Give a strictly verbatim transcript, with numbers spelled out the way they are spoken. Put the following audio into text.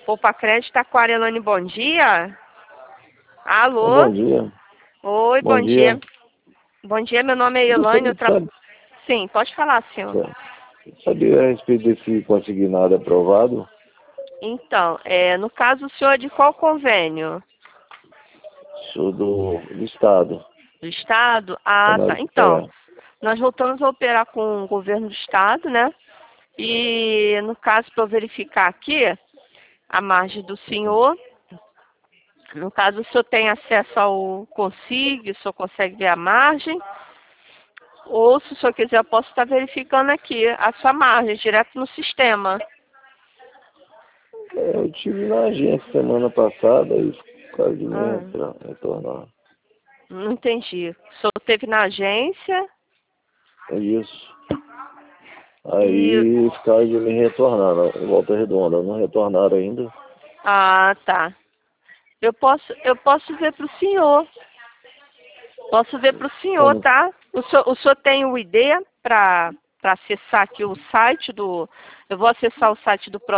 Poupa Crédito Aquarelane, bom dia. Alô? Bom dia. Oi, bom, Bom dia. dia. Bom dia, meu nome é Elaine. Gostaria Eu de tra... saber, Sim, pode falar, senhor. saber a respeito desse consignado aprovado. Então, é, no caso, o senhor é de qual convênio? Sou do, do Estado. Do Estado? Ah, tá. Canal- Então, É, nós voltamos a operar com o governo do Estado, né? E, no caso, para eu verificar aqui a margem do senhor, no caso, o senhor tem acesso ao Consig, o senhor consegue ver a margem, ou se o senhor quiser, eu posso estar verificando aqui a sua margem, direto no sistema. é, eu tive na agência semana passada e ficaram de me Ah, entrar, retornar. não entendi. O senhor esteve na agência É isso. e... Aí ficaram de me retornar, na Volta Redonda. Não retornaram ainda. Ah, tá. Eu posso, eu posso ver para o senhor. Posso ver para o senhor, Como tá? O senhor, o senhor tem o I D para para acessar aqui o site do... Eu vou acessar o site do